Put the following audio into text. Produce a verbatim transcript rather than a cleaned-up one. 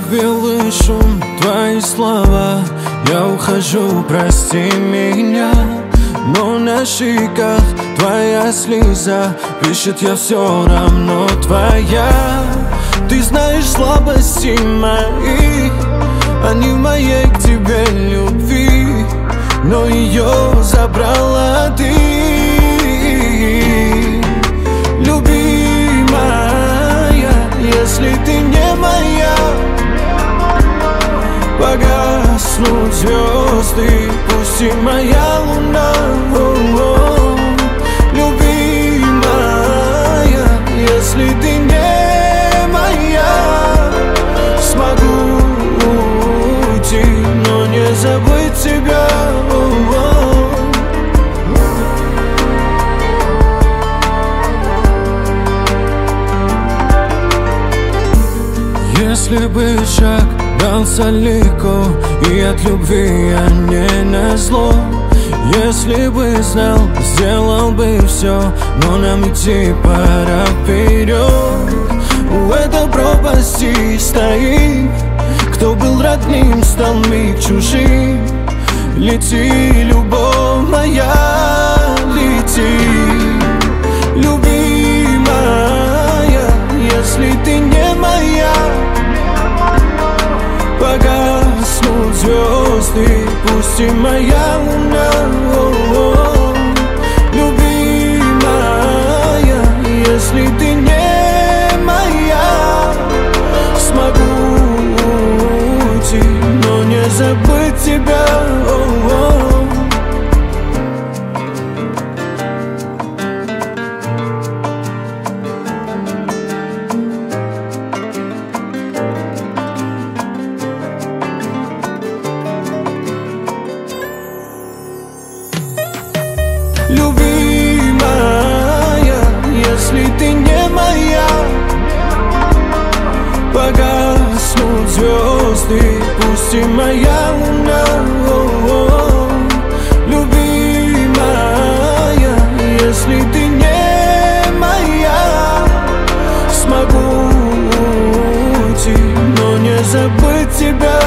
белый шум, твои слова. Я ухожу, прости меня. Но на щеках твоя слеза пишет, я все равно твоя. Ты знаешь слабости мои, они в моей к тебе любви, но ее забрала ты. Любимая, если ты не моя, погаснут звезды, пусть и моя луна. О-о-о. Любимая, если ты не моя, смогу уйти, но не забыть тебя. О-о-о. Если бы шаг дался легко, и от любви я не назло. Если бы знал, сделал бы все, но нам идти пора вперед. У этой пропасти стоит, кто был родным, стал миг чужим. Лети, любовь моя, лети. Любимая, если ты не моя, погаснут звезды, пусть и моя луна. О-о-о. Любимая, если ты не моя, смогу уйти, но не забыть тебя. О-о-о. Любимая, если ты не моя, погаснут звезды, пусть и моя луна. О-о-о. Любимая, если ты не моя, смогу уйти, но не забыть тебя.